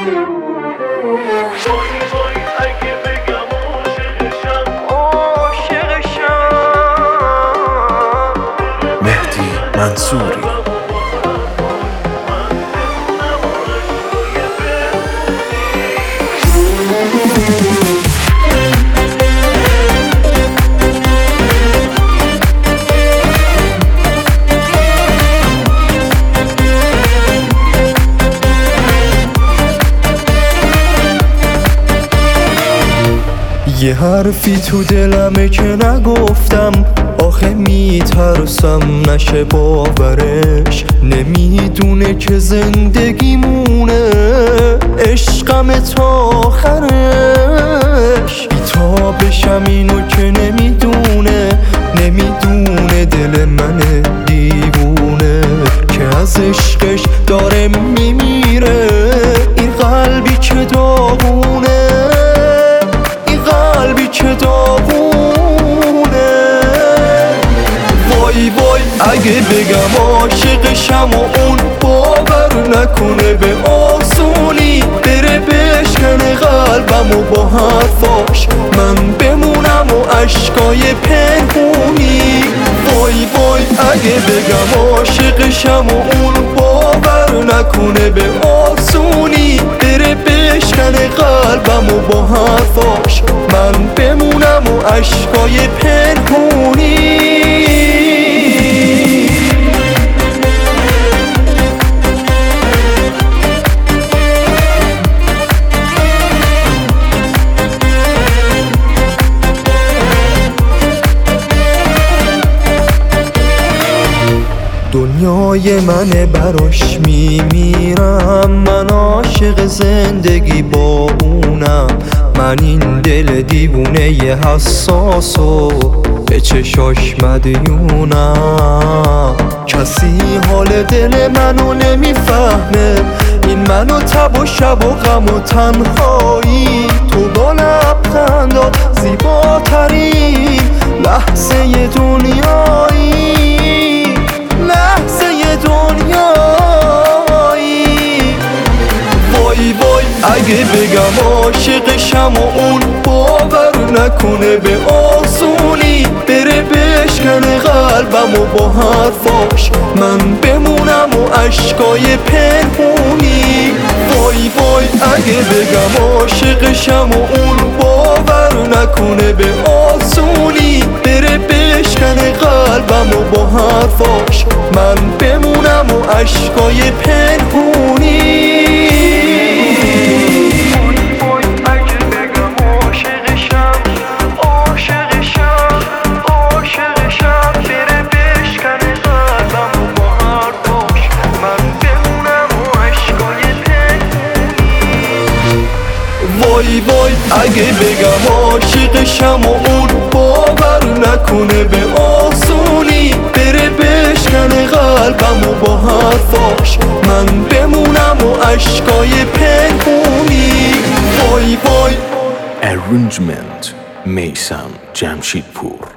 مهدی منصوری. یه حرفی تو دلمه که نگفتم، آخه میترسم نشه باورش. نمیدونه که زندگیمونه عشقم تا آخرش. بیتابشم اینو که نمیدونه دل من دیوونه که از عشقش داره میمیره. این قلبی که داغونه، قلبی که داغونه. وای وای اگه بگم عاشقشم و اون باور نکنه به آسونی، بره بشکنه قلبم و با حرفاش من بمونم و عشقای پنهونی. وای وای اگه بگم عاشقشم و اون باور نکنه به آسونی، بره بشکنه قلبم و با حرفاش من بمونم و عشقای پنهونی. دنیای منه براش میمیرم، من عاشق زندگی با اونم. من این دل دیوونه ی حساسو به چشاش مدیونم. کسی حال دل منو نمیفهمه، این منو تب و شب و غم و تنهایی. تو با لبخندات زیباترین لحظه دنیایی، لحظه دنیایی. وای وای اگه بگم عاشقشم و اون باور نکنه به آسونی، بره بشکنه قلبم و با حرفاش من بمونم و عشقای پنهونی. وای وای اگه بگم عاشقشم و اون باور نکنه به آسونی، بره بشکنه قلبم و با حرفاش من بمونم و عشقای پنهونی. وای وای اگه بگم عاشقشم و اون باور نکنه به آسونی، بره بشکنه قلبم و با حرفاش من بمونم و عشقای پنهونی. وای وای. Arrangement میثم جمشیدپور.